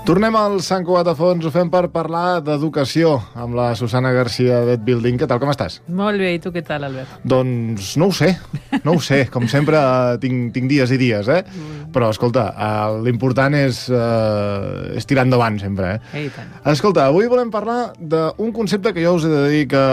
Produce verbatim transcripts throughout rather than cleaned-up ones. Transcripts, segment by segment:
Tornem al Sant Cugat de Fons, ho fem per parlar d'educació amb la Susana Garcia d'Ed Building. Què tal, com estàs? Molt bé, i tu què tal, Albert? Doncs no ho sé, no ho sé. Com sempre tinc, tinc dies i dies, eh? Mm. Però, escolta, uh, l'important és, uh, és tirar endavant sempre, eh? Ei, tant. Escolta, avui volem parlar d'un concepte que jo us he de dir que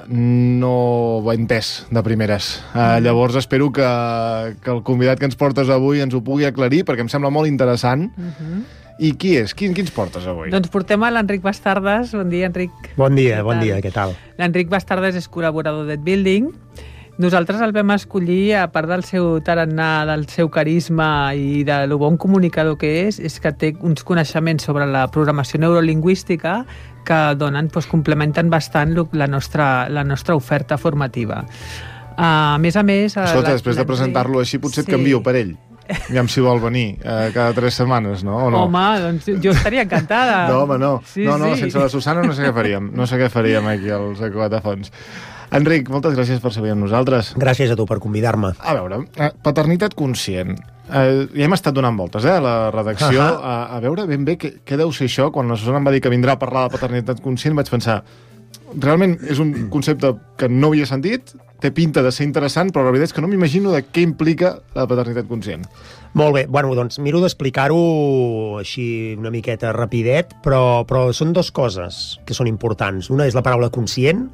no ho he entès de primeres. Uh, mm. Llavors espero que, que el convidat que ens portes avui ens ho pugui aclarir, perquè em sembla molt interessant. Mm-hmm. I qui és? Quin, quins portes avui? Doncs portem a l'Enric Bastardes. Bon dia, Enric. Bon dia, bon dia, què tal? L'Enric Bastardes és col·laborador d'Ed Building. Nosaltres el vam escollir, a part del seu tarannà, del seu carisma i de lo bon comunicador que és, és que té uns coneixements sobre la programació neurolingüística que donen, doncs, complementen bastant la nostra, la nostra oferta formativa. Uh, a més a més... Escolta, després de presentar-lo així, potser et canvio per ell. Aviam si vol venir eh, cada tres setmanes, no? O no? Home, doncs jo estaria encantada. No, home, no. Sí, no, no, sí. sense la Susana no sé què faríem. No sé què faríem aquí al Sant Cugat de Fons. Enric, moltes gràcies per ser amb nosaltres. Gràcies a tu per convidar-me. A veure, eh, paternitat conscient. Eh, ja hem estat donant voltes, eh, a la redacció. Uh -huh. a, a veure ben bé què, què deu ser això. Quan la Susana em va dir que vindrà a parlar de paternitat conscient, vaig pensar... Realment és un concepte que no havia sentit, té pinta de ser interessant, però la veritat és que no m'imagino de què implica la paternitat conscient. Molt bé, bueno, doncs miro d'explicar-ho així una miqueta rapidet, però, però són dues coses que són importants. Una és la paraula conscient,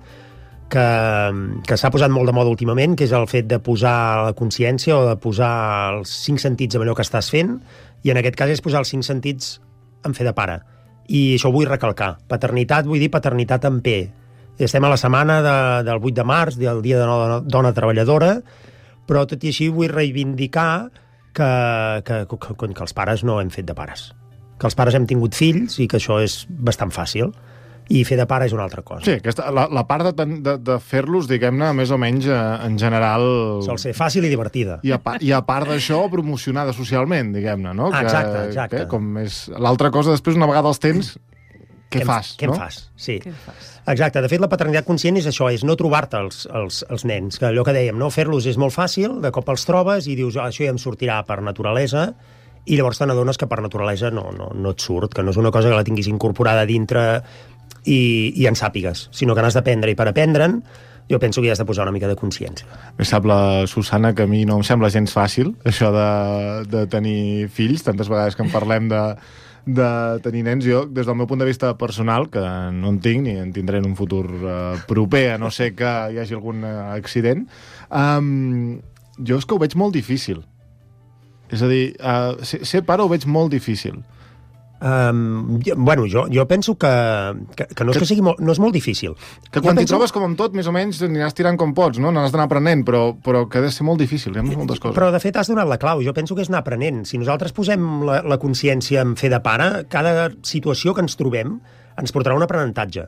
que, que s'ha posat molt de moda últimament, que és el fet de posar la consciència o de posar els cinc sentits en allò que estàs fent, i en aquest cas és posar els cinc sentits en fer de pare. I això ho vull recalcar. Paternitat, vull dir paternitat amb P. Estem a la setmana de, del vuit de març, del Dia de la Dona Treballadora, però tot i així vull reivindicar que, que, que, que, que els pares no hem fet de pares. Que els pares hem tingut fills i que això és bastant fàcil. I fer de pare és una altra cosa. Sí, aquesta, la, la part de, de, de fer-los, diguem-ne, més o menys eh, en general... Sol ser fàcil i divertida. I a, i a part d'això, promocionada socialment, diguem-ne, no? Exacte, que, exacte. Que, com és... L'altra cosa, després, una vegada els tens, què, què fas, què no? Què en fas, sí. Què en fas? Exacte, de fet, la paternitat conscient és això, és no trobar-te els, els, els nens, que allò que dèiem, no? Fer-los és molt fàcil, de cop els trobes i dius, oh, això ja em sortirà per naturalesa, i llavors te n'adones que per naturalesa no, no, no et surt, que no és una cosa que la tinguis incorporada dintre i, i en sàpigues, sinó que n'has d'aprendre, i per aprendre'n jo penso que hi has de posar una mica de consciència. Me sap la Susana que a mi no em sembla gens fàcil, això de, de tenir fills, tantes vegades que en parlem de, de tenir nens. Jo, des del meu punt de vista personal, que no en tinc ni en tindré en un futur uh, proper, a no ser que hi hagi algun uh, accident, um, jo és que ho veig molt difícil. És a dir, uh, ser, ser pare ho veig molt difícil. Um, jo, bueno, jo, jo penso que, que, que, no, és que, que sigui molt, no és molt difícil. Que quan t'hi penso... trobes com amb tot, més o menys aniràs tirant com pots, no? N'has d'anar aprenent, però, però que ha de ser molt difícil, hi ha moltes coses. Però, de fet, has donat la clau. Jo penso que és anar aprenent. Si nosaltres posem la, la consciència en fer de pare, cada situació que ens trobem ens portarà un aprenentatge.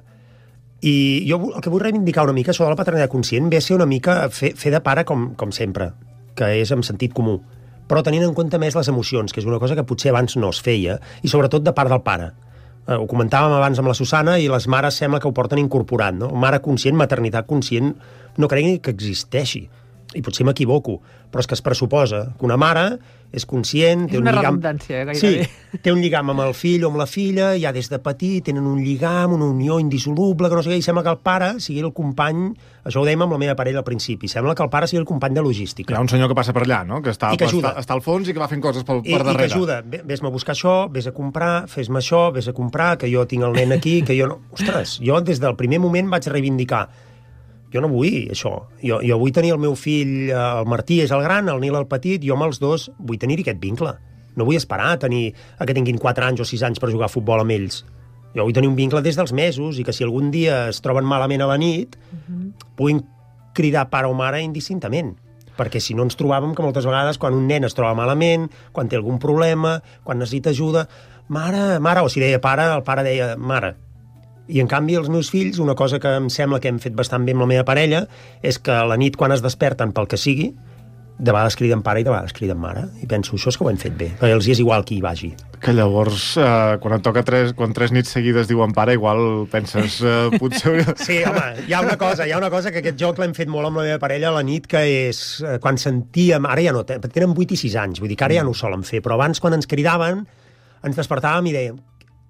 I jo el que vull reivindicar una mica sobre la paternitat conscient ve a ser una mica fer, fer de pare com, com sempre, que és amb sentit comú, però tenint en compte més les emocions, que és una cosa que potser abans no es feia, i sobretot de part del pare. Eh, ho comentàvem abans amb la Susana, i les mares sembla que ho porten incorporat, no? Mare conscient, maternitat conscient, no cregui que existeixi. I potser m'equivoco, però és que es pressuposa que una mare és conscient... És té un una lligam... redundància, gairebé. Sí, té un lligam amb el fill o amb la filla, ja des de petit tenen un lligam, una unió indissoluble, que no sé què, i sembla que el pare sigui el company... Això ho dèiem amb la meva parella al principi, sembla que el pare sigui el company de logística. Hi ha un senyor que passa per allà, no? Que està, que està, està al fons i que va fent coses pel, per I, darrere. I que ajuda. Ves-me a buscar això, ves a comprar, fes-me això, ves a comprar, que jo tinc el nen aquí, que jo no... Ostres, jo des del primer moment vaig reivindicar. Jo no vull això. Jo, jo vull tenir el meu fill, el Martí és el gran, el Nil el petit, jo amb els dos vull tenir aquest vincle. No vull esperar a tenir a que tinguin quatre anys o sis anys per jugar a futbol amb ells. Jo vull tenir un vincle des dels mesos i que si algun dia es troben malament a la nit, uh-huh. puguin cridar pare o mare indistintament. Perquè si no ens trobàvem que moltes vegades quan un nen es troba malament, quan té algun problema, quan necessita ajuda, mare, mare, o si deia pare, el pare deia mare. I, en canvi, els meus fills, una cosa que em sembla que hem fet bastant bé amb la meva parella, és que a la nit, quan es desperten pel que sigui, de vegades criden pare i de vegades criden mare. I penso, això és que ho hem fet bé, perquè els hi és igual qui hi vagi. Que llavors, eh, quan et toca tres, quan tres nits seguides diuen pare, igual penses, eh, potser... Sí, home, hi ha una cosa, hi ha una cosa que aquest joc l'hem fet molt amb la meva parella a la nit, que és, eh, quan sentíem... Ara ja no, tenen vuit i sis anys, vull dir que ara ja no ho solen fer, però abans, quan ens cridaven, ens despertàvem i dèiem,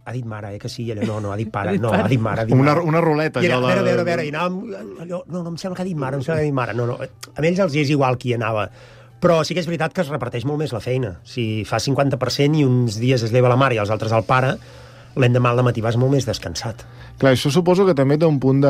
ha dit mare, eh, que sí, allò, no, no, ha dit pare, no, ha dit mare, ha dit Una, mare. una ruleta. I era, allò a veure, a de- veure, a veure, i anàvem, allò, no, no, em sembla que ha dit mare, em sembla que ha dit mare, no, no, a ells els és igual qui anava, però sí que és veritat que es reparteix molt més la feina. Si fa cinquanta per cent i uns dies es lleva la mare i els altres el pare, l'endemà al matí vas molt més descansat. Clar, això suposo que també té un punt de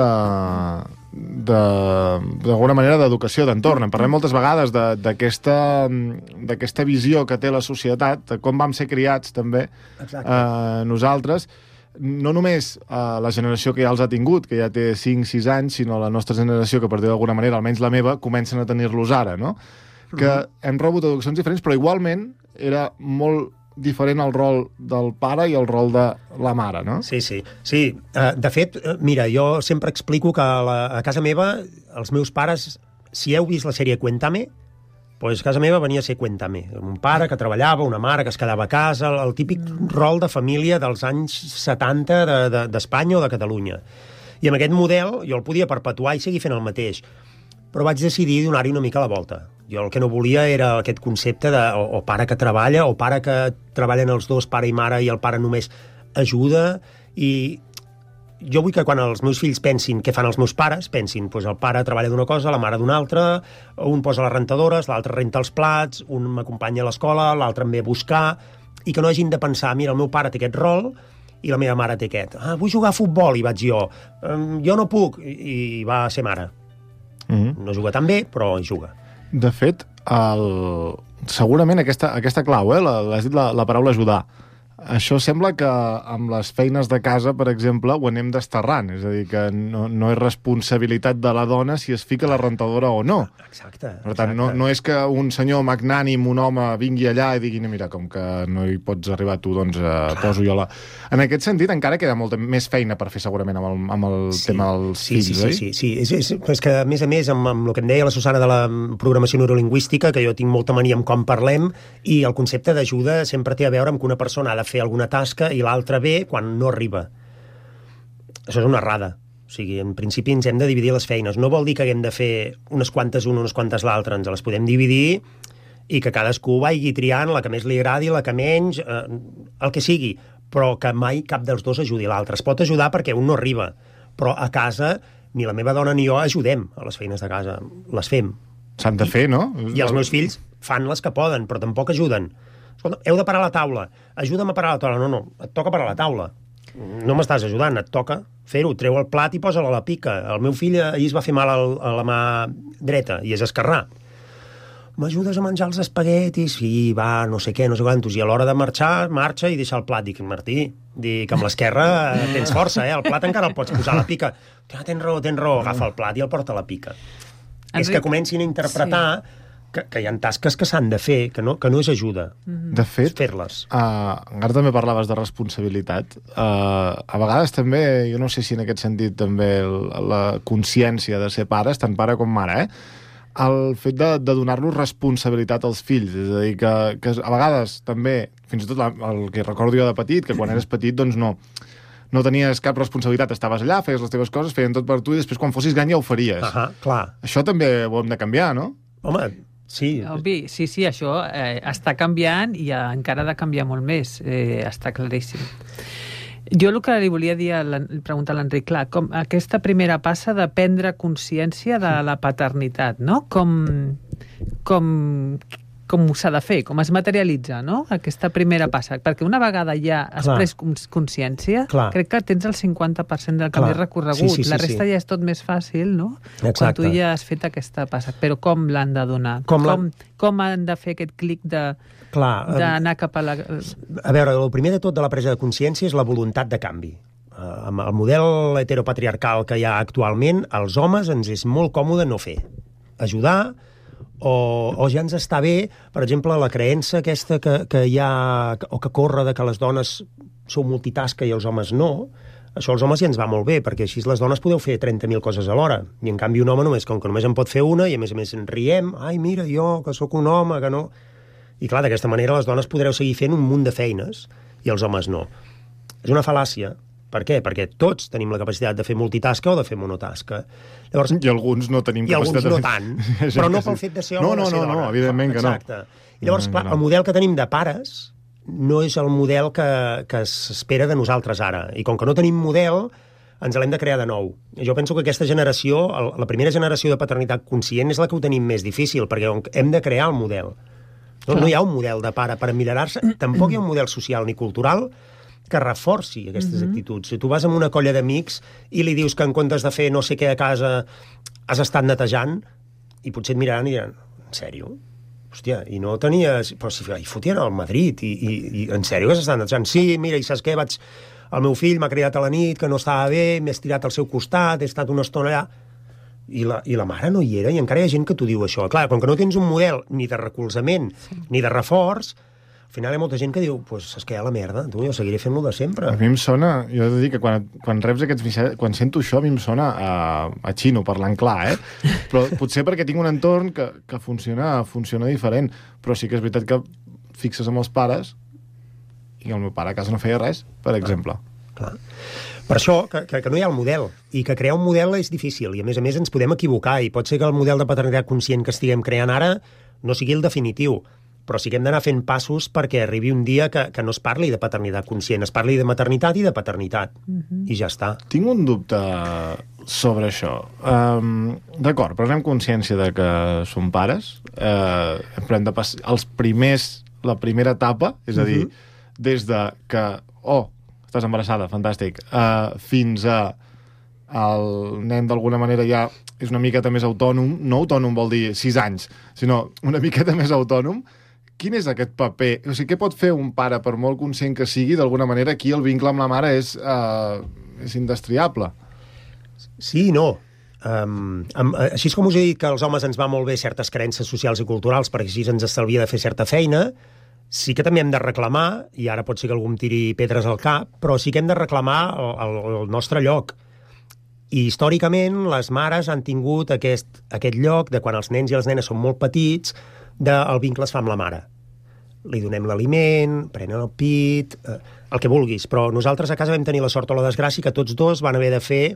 de- d'alguna manera d'educació d'entorn. En parlem moltes vegades de- d'aquesta d'aquesta visió que té la societat, de com vam ser criats també Exacte. eh, nosaltres, no només eh, la generació que ja els ha tingut, que ja té cinc sis anys, sinó la nostra generació, que per dir d'alguna manera, almenys la meva, comencen a tenir-los ara, no? Que hem rebut educacions diferents, però igualment era molt diferent el rol del pare i el rol de la mare, no? Sí, sí. sí. Uh, de fet, uh, mira, jo sempre explico que a, la, a casa meva, els meus pares, si heu vist la sèrie Cuéntame, doncs a casa meva venia a ser Cuéntame. Un pare que treballava, una mare que es quedava a casa, el, el típic rol de família dels anys setanta d'Espanya de, d'Espanya o de Catalunya. I amb aquest model jo el podia perpetuar i seguir fent el mateix. Però vaig decidir donar-hi una mica la volta. Jo el que no volia era aquest concepte de o, o pare que treballa, o pare que treballen els dos, pare i mare, i el pare només ajuda, i jo vull que quan els meus fills pensin què fan els meus pares, pensin, doncs el pare treballa d'una cosa, la mare d'una altra, un posa les rentadores, l'altre renta els plats, un m'acompanya a l'escola, l'altre em ve a buscar, i que no hagin de pensar, mira, el meu pare té aquest rol i la meva mare té aquest. Ah, vull jugar a futbol, i vaig jo. Um, jo no puc, i, i va ser mare. Mm-hmm. No juga tan bé, però hi juga. De fet, el... segurament aquesta, aquesta clau, eh? l'has dit la, la paraula ajudar. Això sembla que amb les feines de casa, per exemple, ho anem desterrant. És a dir, que no, no és responsabilitat de la dona si es fica la rentadora o no. Exacte. Per tant, no, no és que un senyor magnànim, un home, vingui allà i digui, mira, com que no hi pots arribar tu, doncs eh, poso jo la... En aquest sentit, encara queda molta més feina per fer segurament amb el, amb el Sí, tema dels sí, fills, sí, oi? sí, sí, sí. És, és, és que, a més a més, amb, amb el que em deia la Susana de la programació neurolingüística, que jo tinc molta mania amb com parlem, i el concepte d'ajuda sempre té a veure amb que una persona ha de fer alguna tasca i l'altre ve quan no arriba. Això és una errada. O sigui, en principi ens hem de dividir les feines. No vol dir que haguem de fer unes quantes una, unes quantes l'altra. Ens les podem dividir i que cadascú vagi triant la que més li agradi, la que menys, eh, el que sigui, però que mai cap dels dos ajudi l'altre. Es pot ajudar perquè un no arriba, però a casa ni la meva dona ni jo ajudem a les feines de casa. Les fem. S'han de fer, no? I els meus fills fan les que poden, però tampoc ajuden. Escolta, heu de parar la taula. Ajuda'm a parar la taula. No, no, et toca parar la taula. No m'estàs ajudant, et toca fer-ho. Treu el plat i posa-la a la pica. El meu fill ahir es va fer mal al, a la mà dreta i és esquerrà. M'ajudes a menjar els espaguetis? Sí, va, no sé què, no sé quantos. I a l'hora de marxar, marxa i deixa el plat. Dic, Martí, dic, amb l'esquerra tens força, eh? El plat encara el pots posar a la pica. Ah, tens raó, tens raó. Agafa el plat i el porta a la pica. Enric... És que comencin a interpretar sí. que, que hi ha tasques que s'han de fer, que no, que no és ajuda. De fet, fer-les. Uh, ara també parlaves de responsabilitat. Uh, a vegades també, jo no sé si en aquest sentit també el, la consciència de ser pares, tant pare com mare, eh? El fet de, de donar-los responsabilitat als fills. És a dir, que, que a vegades també, fins i tot la, el que recordo jo de petit, que quan eres petit, doncs no, no tenies cap responsabilitat, estaves allà, feies les teves coses, feien tot per tu, i després quan fossis gran ja ho faries. Ahà, clar. Això també ho hem de canviar, no? Home, sí. Obvi, sí, sí, això eh, està canviant i eh, encara ha de canviar molt més, eh, està claríssim. Jo el que li volia dir, a preguntar a l'Enric, clar, com aquesta primera passa de prendre consciència de la paternitat, no? Com, com, com s'ha de fer, com es materialitza, no? Aquesta primera passa. Perquè una vegada ja has Clar. pres consciència, Clar. crec que tens el cinquanta per cent del camí Clar. recorregut. Sí, sí, sí, la resta sí. ja és tot més fàcil, no? Exacte. Quan tu ja has fet aquesta passa. Però com l'han de donar? Com la- com, com han de fer aquest clic de Clar, eh, d'anar cap a la... a veure, el primer de tot de la presa de consciència és la voluntat de canvi. Uh, amb el model heteropatriarcal que hi ha actualment, als homes ens és molt còmode no fer. Ajudar, o, o ja ens està bé, per exemple, la creença aquesta que, que hi ha, o que corre de que les dones sou multitasca i els homes no, això als homes ja ens va molt bé, perquè així les dones podeu fer trenta mil coses alhora, i en canvi un home només, com que només en pot fer una, i a més a més en riem, ai, mira, jo, que sóc un home, que no... I clar, d'aquesta manera les dones podreu seguir fent un munt de feines i els homes no. És una fal·làcia. Per què? Perquè tots tenim la capacitat de fer multitasca o de fer monotasca. Llavors, I alguns no tenim I alguns capacitat no de fer... tant, És però que no sí. pel fet de ser home no, o no, de ser no, dona. no, evidentment que no. Exacte. I llavors, No, clar, no. el model que tenim de pares no és el model que, que s'espera de nosaltres ara. I com que no tenim model, ens l'hem de crear de nou. Jo penso que aquesta generació, la primera generació de paternitat conscient, és la que ho tenim més difícil, perquè hem de crear el model. No, no hi ha un model de pare per emmirallar-se, tampoc hi ha un model social ni cultural que reforci aquestes mm-hmm. actituds. Si tu vas amb una colla d'amics i li dius que en comptes de fer no sé què a casa has estat netejant, i potser et miraran i diran, en sèrio? Hòstia, i no tenies... Però si hi fotien al Madrid, i, i, i en sèrio que has estat netejant? Sí, mira, i saps què? Vaig... El meu fill m'ha cridat a la nit, que no estava bé, m'he estirat al seu costat, he estat una estona allà... I la, i la mare no hi era, i encara hi ha gent que t'ho diu això. Clar, com que no tens un model ni de recolzament, sí. ni de reforç, al final hi ha molta gent que diu, pues saps què, a la merda, tu, jo seguiré fent-lo de sempre. A mi em sona, jo he de dir que quan, quan reps aquests missatges, quan sento això, a mi em sona a, a xino, parlant clar, eh? Però potser perquè tinc un entorn que, que funciona, funciona diferent, però sí que és veritat que fixes amb els pares, i el meu pare a casa no feia res, per exemple. Clar. Per això, que, que, que no hi ha el model, i que crear un model és difícil, i a més a més ens podem equivocar, i pot ser que el model de paternitat conscient que estiguem creant ara no sigui el definitiu, però sí que hem d'anar fent passos perquè arribi un dia que, que no es parli de paternitat conscient, es parli de maternitat i de paternitat, mm-hmm. i ja està. Tinc un dubte sobre això. Um, D'acord, prenem consciència de que som pares, uh, però hem de passar els primers, la primera etapa, és a dir, mm-hmm. des de que, oh, estàs embarassada, fantàstic, uh, fins a el nen d'alguna manera ja és una miqueta més autònom, no autònom vol dir sis anys, sinó una miqueta més autònom. Quin és aquest paper? O sigui, què pot fer un pare, per molt conscient que sigui, d'alguna manera aquí el vincle amb la mare és, uh, és indestriable? Sí i no. Um, um, així com us he dit que als homes ens va molt bé certes creences socials i culturals perquè així ens estalvia de fer certa feina, sí que també hem de reclamar, i ara pot ser que algú em tiri pedres al cap, però sí que hem de reclamar el, el, el nostre lloc. I històricament les mares han tingut aquest, aquest lloc de quan els nens i les nenes són molt petits, del vincle es fa amb la mare. Li donem l'aliment, prenen el pit, eh, el que vulguis, però nosaltres a casa vam tenir la sort o la desgràcia que tots dos van haver de fer...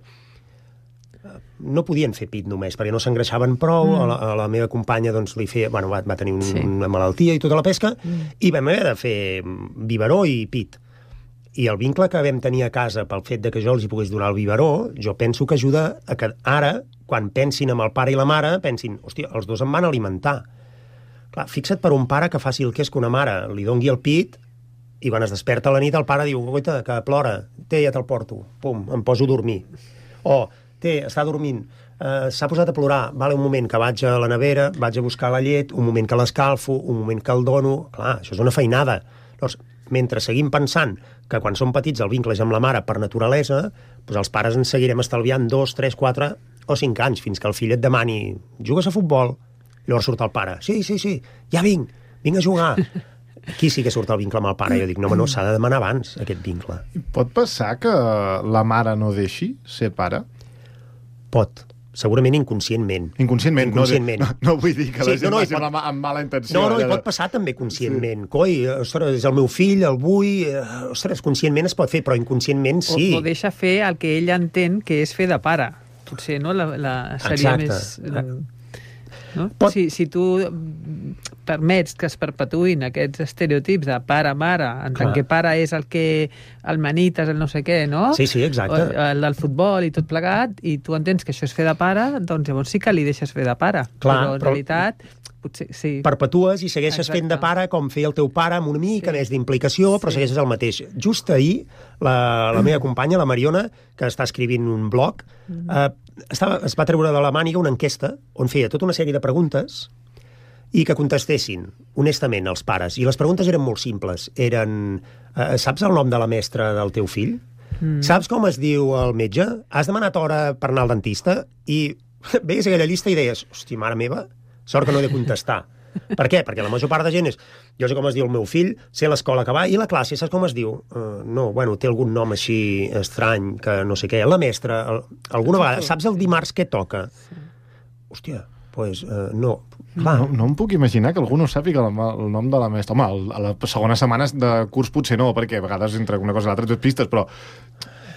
No podien fer pit només, perquè no s'engreixaven prou, mm. a, la, a la meva companya doncs, li feia, bueno, va, va tenir un, sí. una malaltia i tota la pesca, mm. i vam haver de fer biberó i pit. I el vincle que vam tenir a casa pel fet de que jo els hi pogués donar el biberó, jo penso que ajuda a que ara, quan pensin amb el pare i la mare, pensin, hòstia, els dos em van alimentar. Clar, fixa't per un pare que faci el que és que una mare li dongui el pit i quan es desperta a la nit el pare diu, goita, que plora, té, ja te'l porto, pum, em poso a dormir. O, té, està dormint, uh, s'ha posat a plorar, vale, un moment que vaig a la nevera, vaig a buscar la llet, un moment que l'escalfo, un moment que el dono... Clar, això és una feinada. Llavors, mentre seguim pensant que quan som petits el vincle és amb la mare per naturalesa, doncs els pares ens seguirem estalviant dos, tres, quatre o cinc anys, fins que el fill et demani jugues a futbol? Llavors surt el pare, sí, sí, sí, ja vinc, vinc a jugar. Aquí sí que surt el vincle amb el pare. Jo dic, no, no, s'ha de demanar abans, aquest vincle. Pot passar que la mare no deixi ser pare? Pot. Segurament inconscientment. Inconscientment, inconscientment. No, no vull dir que la sí, gent no, no, vagi pot... amb mala intenció. No, no, hi pot passar també conscientment. Sí. Coi, ostres, és el meu fill, el vull... Ostres, conscientment es pot fer, però inconscientment sí. O, o deixa fer el que ell entén que és fer de pare. Potser, no? La, la seria Exacte. més... No? Pot... Si, si tu permets que es perpetuïn aquests estereotips de pare-mare, en tant que pare és el que el manites, el no sé què, no? Sí, sí, exacte. O, el del futbol i tot plegat, i tu entens que això és fer de pare, doncs llavors sí que li deixes fer de pare. Clar, però en però... realitat... Potser, sí. Perpetues i segueixes Exacte. fent de pare com feia el teu pare, amb una mica sí. més d'implicació, però sí. segueixes el mateix. Just ahir, la, la meva companya, la Mariona, que està escrivint un blog, mm-hmm. eh, estava, es va treure de la màniga una enquesta on feia tota una sèrie de preguntes i que contestessin honestament els pares. I les preguntes eren molt simples. Eren, eh, saps el nom de la mestra del teu fill? Mm. Saps com es diu el metge? Has demanat hora per anar al dentista? I veies aquella llista i deies, hòstia, mare meva, sort que no he de contestar. Per què? Perquè la major part de gent és, jo sé com es diu el meu fill, sé l'escola que va, i la classe, saps com es diu? Uh, no, bueno, té algun nom així estrany, que no sé què. La mestra, el, alguna vegada, saps el dimarts què toca? Hòstia, doncs pues, uh, no. Clar. No, no em puc imaginar que algú no sàpiga el, el nom de la mestra. Home, el, a la segona setmana de curs potser no, perquè a vegades entre una cosa i l'altra et pistes, però...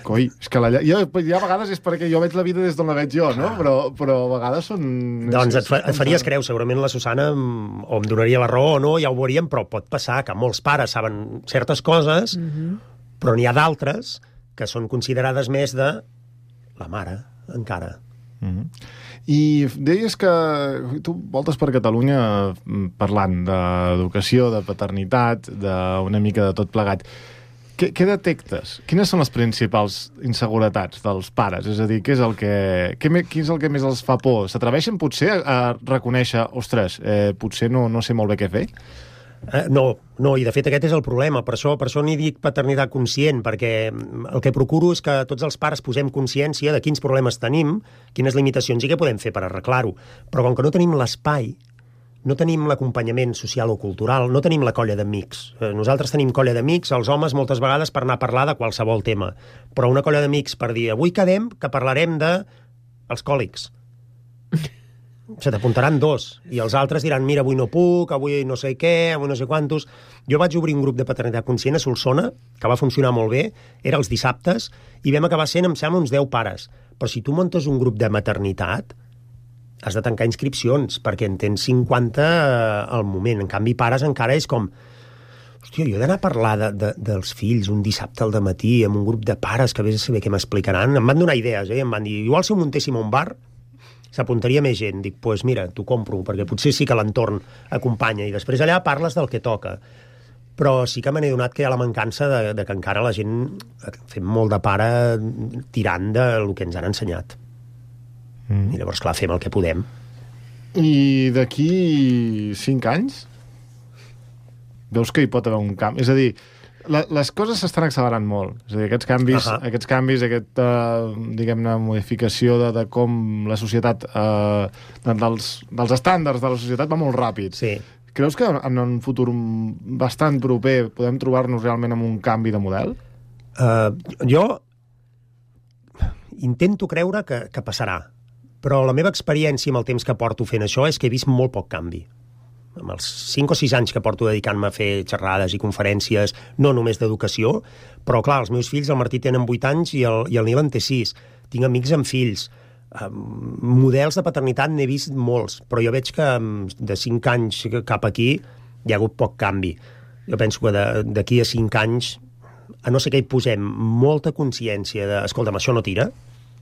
Coi, és que la... jo, ja a vegades és perquè jo veig la vida des d'on la veig jo, no? Però, però a vegades són... Doncs et, fa, et faries creu, segurament la Susana o em donaria la raó o no, ja ho veuríem, però pot passar que molts pares saben certes coses, mm-hmm. però n'hi ha d'altres que són considerades més de la mare, encara. Mm-hmm. I deies que tu voltes per Catalunya parlant d'educació, de paternitat, d'una mica de tot plegat. Què, què detectes? Quines són les principals inseguretats dels pares? És a dir, què és el que, què, què és el que més els fa por? S'atreveixen potser a, a reconèixer, ostres, eh, potser no, no sé molt bé què fer? Eh, no, no, i de fet aquest és el problema. Per això, per això n'hi dic paternitat conscient, perquè el que procuro és que tots els pares posem consciència de quins problemes tenim, quines limitacions i què podem fer per arreglar-ho. Però com que no tenim l'espai, no tenim l'acompanyament social o cultural, no tenim la colla d'amics. Nosaltres tenim colla d'amics, els homes, moltes vegades, per anar a parlar de qualsevol tema. Però una colla d'amics per dir, avui quedem que parlarem de els còlics. Se t'apuntaran dos, i els altres diran, mira, avui no puc, avui no sé què, avui no sé quantos... Jo vaig obrir un grup de paternitat conscient a Solsona, que va funcionar molt bé, era els dissabtes, i vam acabar sent, em sembla, uns deu pares. Però si tu muntes un grup de maternitat, has de tancar inscripcions, perquè en tens cinquanta al moment. En canvi, pares encara és com... Hòstia, jo he d'anar a parlar de, de, dels fills un dissabte al dematí amb un grup de pares que vés a saber què m'explicaran. Em van donar idees, eh? Em van dir, igual si ho muntéssim a un bar, s'apuntaria més gent. Dic, doncs pues mira, t'ho compro, perquè potser sí que l'entorn acompanya. I després allà parles del que toca. Però sí que me n'he donat que hi ha la mancança de, de que encara la gent fem molt de pare tirant del que ens han ensenyat. I llavors, clar, fem el que podem. I d'aquí cinc anys veus que hi pot haver un canvi? És a dir, la, les coses s'estan accelerant molt. És a dir, aquests canvis, uh-huh. aquests canvis aquesta, diguem-ne, modificació de, de com la societat, eh, dels, dels estàndards de la societat va molt ràpid. Sí. Creus que en un futur bastant proper podem trobar-nos realment amb un canvi de model? Uh, jo intento creure que, que passarà. Però la meva experiència amb el temps que porto fent això és que he vist molt poc canvi. Amb els cinc o sis anys que porto dedicant-me a fer xerrades i conferències, no només d'educació, però clar, els meus fills, el Martí tenen vuit anys i el, i el Nil en té sis. Tinc amics amb fills. Um, models de paternitat n'he vist molts, però jo veig que um, de cinc anys cap aquí hi ha hagut poc canvi. Jo penso que d'aquí a cinc anys, a no ser que hi posem molta consciència de, escolta'm, això no tira,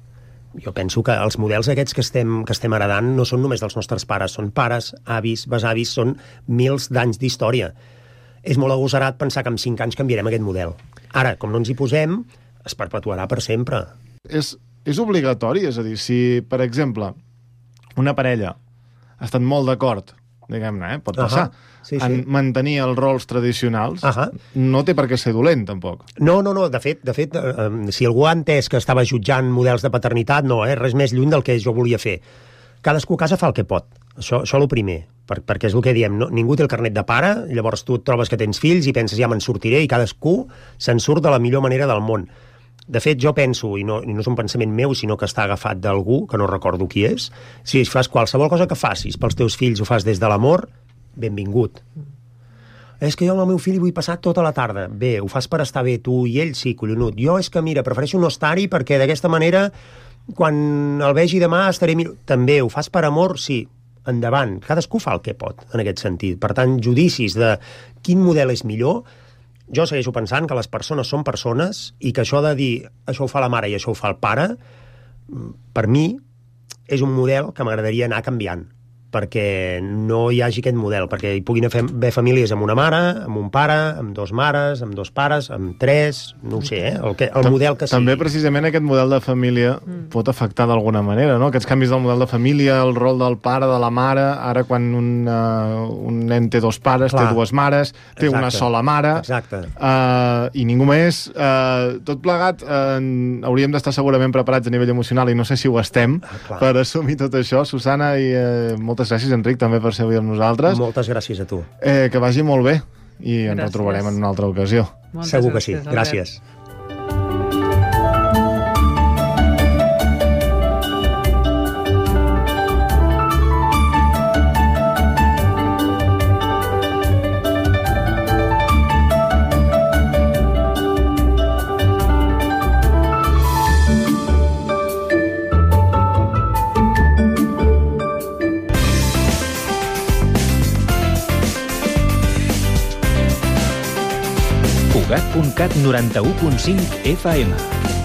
jo penso que els models aquests que estem, que estem heredant no són només dels nostres pares, són pares, avis, besavis, són mils d'anys d'història. És molt agosarat pensar que en cinc anys canviarem aquest model. Ara, com no ens hi posem, es perpetuarà per sempre. És, és obligatori? És a dir, si, per exemple, una parella ha estat molt d'acord, diguem-ne, eh? pot passar, uh-huh. sí, sí. en mantenir els rols tradicionals, uh-huh. no té per què ser dolent, tampoc. No, no, no, de fet, de fet eh, si algú ha entès que estava jutjant models de paternitat, no, eh, res més lluny del que jo volia fer. Cadascú a casa fa el que pot, això, això el primer, per, perquè és el que diem, no? Ningú té el carnet de pare, llavors tu et trobes que tens fills i penses ja me'n sortiré, i cadascú se'n surt de la millor manera del món. De fet, jo penso, i no, i no és un pensament meu, sinó que està agafat d'algú, que no recordo qui és, si fas qualsevol cosa que facis pels teus fills, ho fas des de l'amor, benvingut. És que jo amb el meu fill hi vull passar tota la tarda. Bé, ho fas per estar bé tu i ell, sí, collonut. Jo és que, mira, prefereixo no estar-hi perquè d'aquesta manera, quan el vegi demà, estaré millor. També, ho fas per amor, sí, endavant. Cadascú fa el que pot, en aquest sentit. Per tant, judicis de quin model és millor, jo segueixo pensant que les persones són persones i que això de dir això ho fa la mare i això ho fa el pare, per mi és un model que m'agradaria anar canviant, perquè no hi hagi aquest model, perquè hi puguin haver famílies amb una mare, amb un pare, amb dos mares, amb dos pares, amb tres, no ho sé, eh? el, que, el model que sigui. També precisament aquest model de família mm. pot afectar d'alguna manera, no? Aquests canvis del model de família, el rol del pare, de la mare, ara quan un, uh, un nen té dos pares, Clar. té dues mares, té Exacte. una sola mare, uh, i ningú més, uh, tot plegat, uh, hauríem d'estar segurament preparats a nivell emocional, i no sé si ho estem, ah, per assumir tot això. Susana, i uh, moltes gràcies, Enric, també per ser avui amb nosaltres. Moltes gràcies a tu. Eh, que vagi molt bé i ens retrobarem en una altra ocasió. Moltes Segur que sí. Gràcies. gràcies. Cugat punt cat noranta-u punt cinc F M.